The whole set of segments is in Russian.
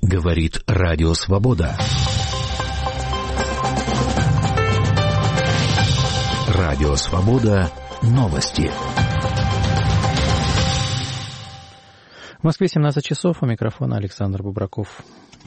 Говорит Радио Свобода. Радио Свобода. Новости. В Москве 17 часов. У микрофона Александр Бубраков.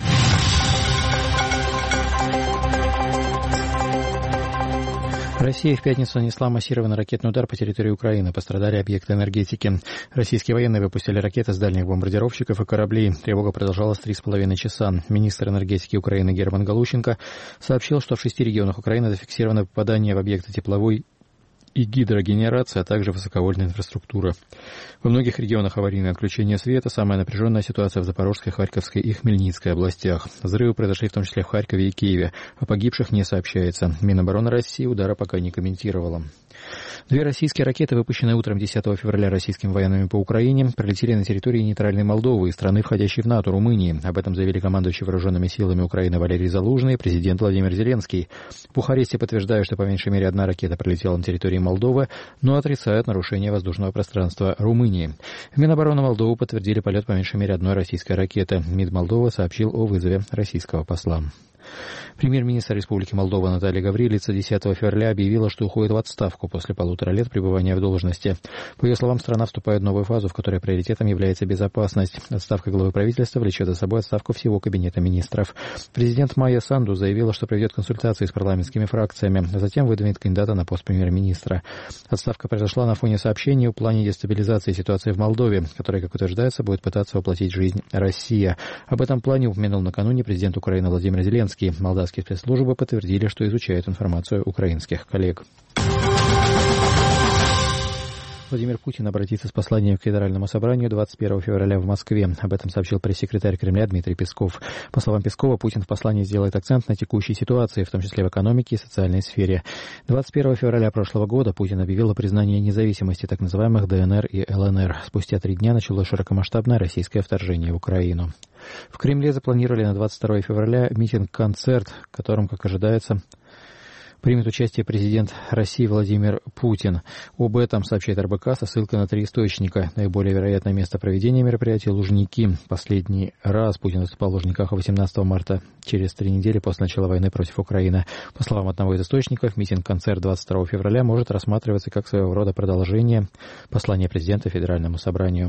Россия в пятницу нанесла массированный ракетный удар по территории Украины. Пострадали объекты энергетики. Российские военные выпустили ракеты с дальних бомбардировщиков и кораблей. Тревога продолжалась 3,5 часа. Министр энергетики Украины Герман Галущенко сообщил, что в 6 регионах Украины зафиксировано попадание в объекты тепловой и гидрогенерации, а также высоковольтная инфраструктура. Во многих регионах аварийное отключение света, самая напряженная ситуация в Запорожской, Харьковской и Хмельницкой областях. Взрывы произошли в том числе в Харькове и Киеве. О погибших не сообщается. Минобороны России удара пока не комментировала. 2 российские ракеты, выпущенные утром 10 февраля российскими военными по Украине, пролетели на территории нейтральной Молдовы и страны, входящей в НАТО, Румынии. Об этом заявили командующий вооруженными силами Украины Валерий Залужный и президент Владимир Зеленский. В Бухаресте подтверждают, что по меньшей мере 1 ракета пролетела на территории Молдовы, но отрицают нарушение воздушного пространства Румынии. В Минобороны Молдовы подтвердили полет по меньшей мере 1 российской ракеты. МИД Молдовы сообщил о вызове российского посла. Премьер-министр Республики Молдова Наталья Гаврилица 10 февраля объявила, что уходит в отставку после 1,5 лет пребывания в должности. По ее словам, страна вступает в новую фазу, в которой приоритетом является безопасность. Отставка главы правительства влечет за собой отставку всего кабинета министров. Президент Майя Санду заявила, что проведет консультации с парламентскими фракциями, а затем выдвинет кандидата на пост премьер-министра. Отставка произошла на фоне сообщений о плане дестабилизации ситуации в Молдове, который, как утверждается, будет пытаться воплотить в жизнь Россия. Об этом плане упомянул накануне президент Украины Владимир Зеленский. Молдавские спецслужбы подтвердили, что изучают информацию украинских коллег. Владимир Путин обратится с посланием к Федеральному собранию 21 февраля в Москве. Об этом сообщил пресс-секретарь Кремля Дмитрий Песков. По словам Пескова, Путин в послании сделает акцент на текущей ситуации, в том числе в экономике и социальной сфере. 21 февраля прошлого года Путин объявил о признании независимости так называемых ДНР и ЛНР. Спустя 3 дня началось широкомасштабное российское вторжение в Украину. В Кремле запланировали на 22 февраля митинг-концерт, в котором, как ожидается, примет участие президент России Владимир Путин. Об этом сообщает РБК со ссылкой на 3 источника. Наиболее вероятное место проведения мероприятия – Лужники. Последний раз Путин выступал в Лужниках 18 марта, через 3 недели после начала войны против Украины. По словам одного из источников, митинг-концерт 22 февраля может рассматриваться как своего рода продолжение послания президента Федеральному собранию.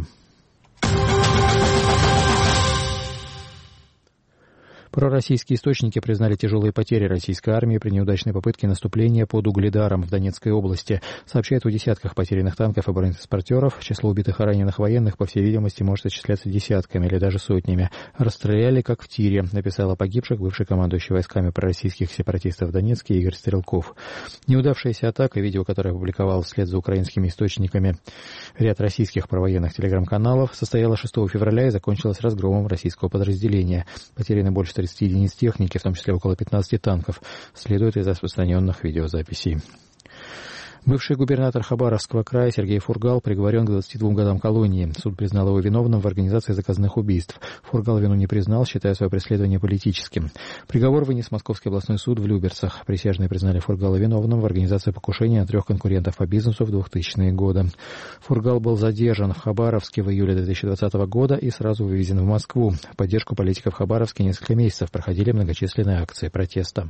Пророссийские источники признали тяжелые потери российской армии при неудачной попытке наступления под Угледаром в Донецкой области. Сообщают о десятках потерянных танков и бронетранспортеров. Число убитых и раненых военных, по всей видимости, может исчисляться десятками или даже сотнями. Расстреляли, как в тире, написал о погибших бывший командующий войсками пророссийских сепаратистов в Донецке Игорь Стрелков. Неудавшаяся атака, видео которое опубликовал вслед за украинскими источниками ряд российских провоенных телеграм-каналов, состояла 6 февраля и закончилась разгромом российского подразделения. Потеряны больше 30 единиц техники, в том числе около 15 танков, следует из распространенных видеозаписей. Бывший губернатор Хабаровского края Сергей Фургал приговорен к 22 годам колонии. Суд признал его виновным в организации заказных убийств. Фургал вину не признал, считая свое преследование политическим. Приговор вынес Московский областной суд в Люберцах. Присяжные признали Фургала виновным в организации покушения на 3 конкурентов по бизнесу в 2000-е годы. Фургал был задержан в Хабаровске в июле 2020 года и сразу вывезен в Москву. В поддержку политиков в Хабаровске несколько месяцев проходили многочисленные акции протеста.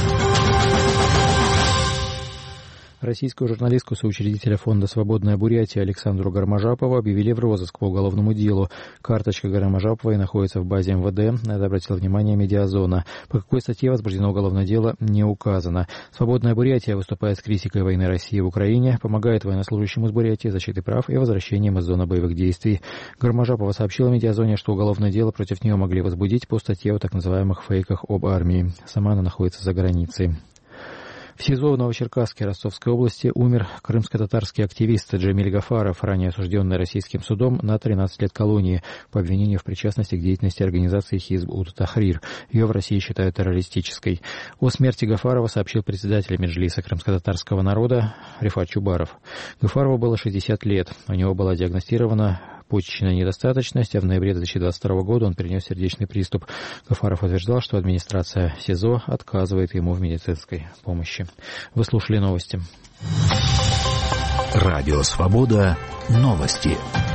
Российскую журналистку соучредителя фонда «Свободная Бурятия» Александру Гармажапову объявили в розыск по уголовному делу. Карточка Гармажаповой находится в базе МВД. На это обратила внимание «Медиазона». По какой статье возбуждено уголовное дело, не указано. «Свободная Бурятия» выступает с критикой войны России в Украине, помогает военнослужащим из Бурятии защитой прав и возвращением из зоны боевых действий. Гармажапова сообщила «Медиазоне», что уголовное дело против нее могли возбудить по статье о так называемых фейках об армии. Сама она находится за границей. В СИЗО в Новочеркасске Ростовской области умер крымско-татарский активист Джамиль Гафаров, ранее осужденный российским судом на 13 лет колонии по обвинению в причастности к деятельности организации Хизб ут-Тахрир. Ее в России считают террористической. О смерти Гафарова сообщил председатель Меджлиса крымско-татарского народа Рифат Чубаров. Гафарову было 60 лет. У него была диагностирована почечная недостаточность, а в ноябре 2022 года он перенес сердечный приступ. Гафаров утверждал, что администрация СИЗО отказывает ему в медицинской помощи. Вы слушали новости. Радио «Свобода». Новости.